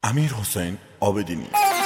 امیرحسین عابدینی.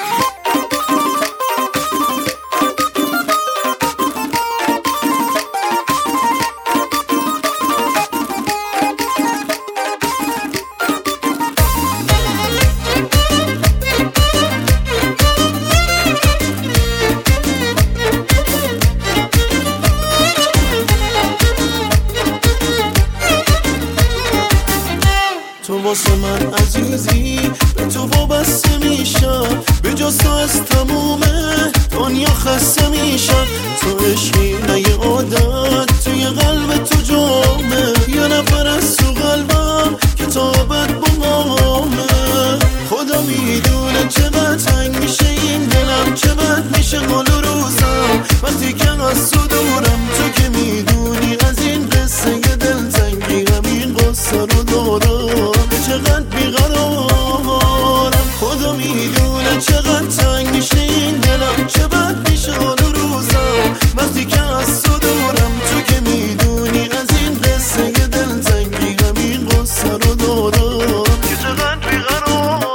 تو واسه من عزیزی، به تو وابسته میشم، به جز تو از تموم دنیا خسته میشم. تو عشقی نه یه عادت، توی قلب تو جامه، یه نفر از تو قلبم که تا ابد با مامه. خدا میدونه چقدر تنگ میشه این دلم، چقدر میشه حال و روزم وقتی که از تو دورم. تو که میدونی از این قصه یه دلتنگی همین قصه رو دارم، چقدر بیقرارم. خدا میدونه چقدر تنگ میشه این دلم، چقدر میشه حال و روزم وقتی که از تو دورم. تو که میدونی از این قصه یه دلتنگی همین قصه رو دارم، که چقدر بیقرارم.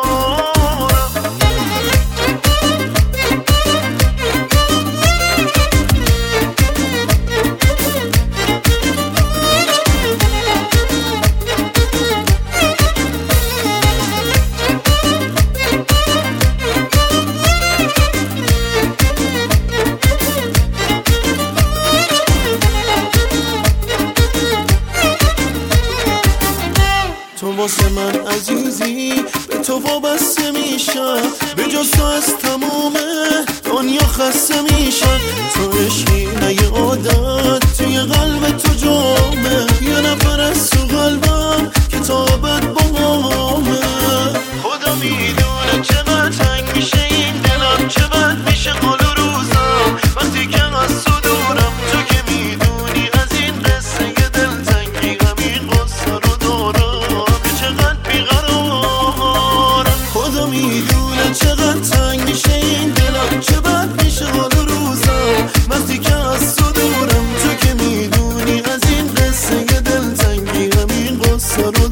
تو واسه من عزیزی، به تو وابسته میشم، به جز تو از تموم دنیا خسته میشم. تو عشقی نه یه عادت، توی قلب تو جامه، یه نفر از تو قلبم که تا ابد با مامه. خدا میدونه چقدر تنگ میشه این دلم، چقدر میشه حال و روزم وقتی که از تو دورم. تو که میدونی از این قصه یه دلتنگی همین قصه رو دارم، خدا میدونه چقدر تنگ میشه این دلم، چقدر میشه حال و روزم وقتی که از تو دورم. تو که میدونی از این قصه یه دلتنگی همین قصه رو